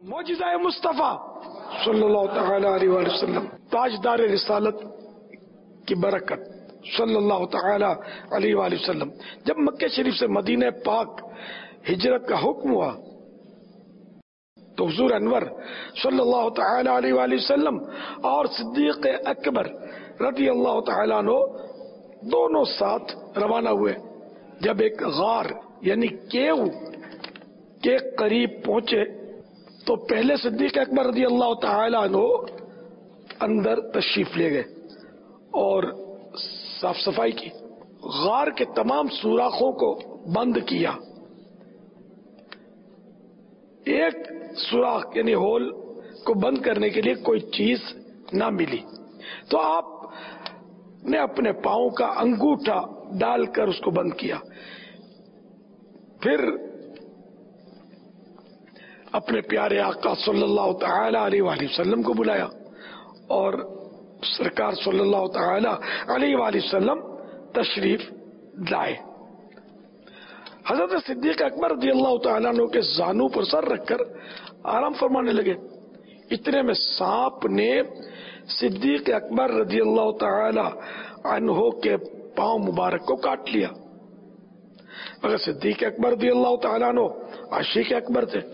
معجزہ مصطفیٰ صلی اللہ تعالی علیہ وآلہ وسلم، تاجدار رسالت کی برکت صلی اللہ تعالی علیہ وآلہ وسلم. جب مکہ شریف سے مدینہ پاک ہجرت کا حکم ہوا تو حضور انور صلی اللہ تعالی علیہ وآلہ وسلم اور صدیق اکبر رضی اللہ تعالیٰ عنہ دونوں ساتھ روانہ ہوئے. جب ایک غار یعنی کیو کے قریب پہنچے تو پہلے صدیق اکبر رضی اللہ تعالی عنہ اندر تشریف لے گئے اور صاف صفائی کی. غار کے تمام سوراخوں کو بند کیا. ایک سوراخ یعنی ہول کو بند کرنے کے لیے کوئی چیز نہ ملی تو آپ نے اپنے پاؤں کا انگوٹھا ڈال کر اس کو بند کیا. پھر اپنے پیارے آقا صلی اللہ تعالی علیہ وآلہ وسلم کو بلایا اور سرکار صلی اللہ تعالی علیہ وآلہ وسلم تشریف لائے. حضرت صدیق اکبر رضی اللہ تعالیٰ عنہ کے زانو پر سر رکھ کر آرام فرمانے لگے. اتنے میں سانپ نے صدیق اکبر رضی اللہ تعالی عنہ کے پاؤں مبارک کو کاٹ لیا. مگر صدیق اکبر رضی اللہ تعالیٰ عنہ عاشق اکبر تھے.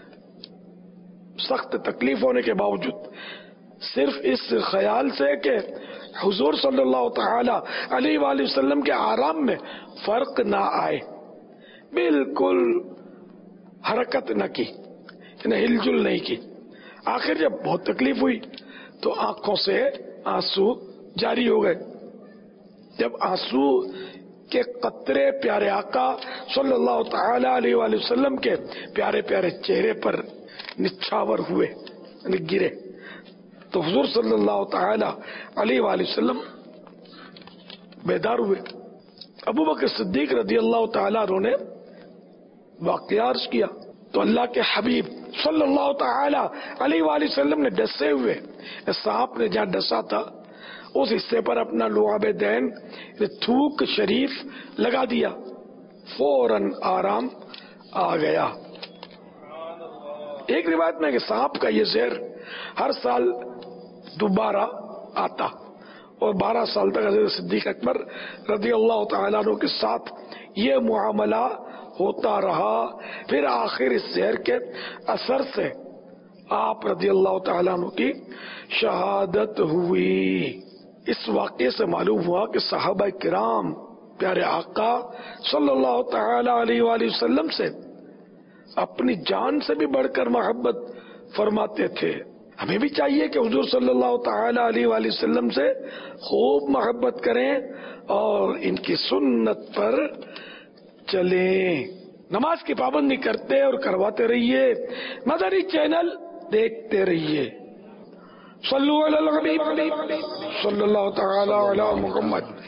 سخت تکلیف ہونے کے باوجود صرف اس خیال سے کہ حضور صلی اللہ تعالی علیہ وآلہ وسلم کے آرام میں فرق نہ آئے بالکل حرکت نہ کی، یعنی ہل جل نہیں کی. آخر جب بہت تکلیف ہوئی تو آنکھوں سے آنسو جاری ہو گئے. جب آنسو کے قطرے پیارے آقا صلی اللہ تعالی علیہ وآلہ وسلم کے پیارے پیارے چہرے پر نچھاور ہوئے یعنی گرے تو حضور صلی اللہ تعالی علیہ وآلہ وسلم بیدار ہوئے. ابو بکر صدیق رضی اللہ تعالی عنہ نے واقعہ عرض کیا تو اللہ کے حبیب صلی اللہ تعالی علیہ وآلہ وسلم نے ڈسے ہوئے سانپ نے جہاں ڈسا تھا اس حصے پر اپنا لعاب دین تھوک شریف لگا دیا. فوراً آرام آ گیا. ایک روایت میں کہ سانپ کا یہ زہر ہر سال دوبارہ آتا اور 12 سال تک حضرت صدیق اکبر رضی اللہ تعالیٰ عنہ کے ساتھ یہ معاملہ ہوتا رہا. پھر آخر اس زہر کے اثر سے آپ رضی اللہ تعالیٰ عنہ کی شہادت ہوئی. اس واقعے سے معلوم ہوا کہ صحابہ کرام پیارے آقا صلی اللہ تعالی علیہ وآلہ وسلم سے اپنی جان سے بھی بڑھ کر محبت فرماتے تھے. ہمیں بھی چاہیے کہ حضور صلی اللہ تعالی علیہ وآلہ وسلم سے خوب محبت کریں اور ان کی سنت پر چلیں. نماز کی پابندی کرتے اور کرواتے رہیے. مدنی چینل دیکھتے رہیے. صلو علی الحبیب صلی اللہ تعالی علی محمد.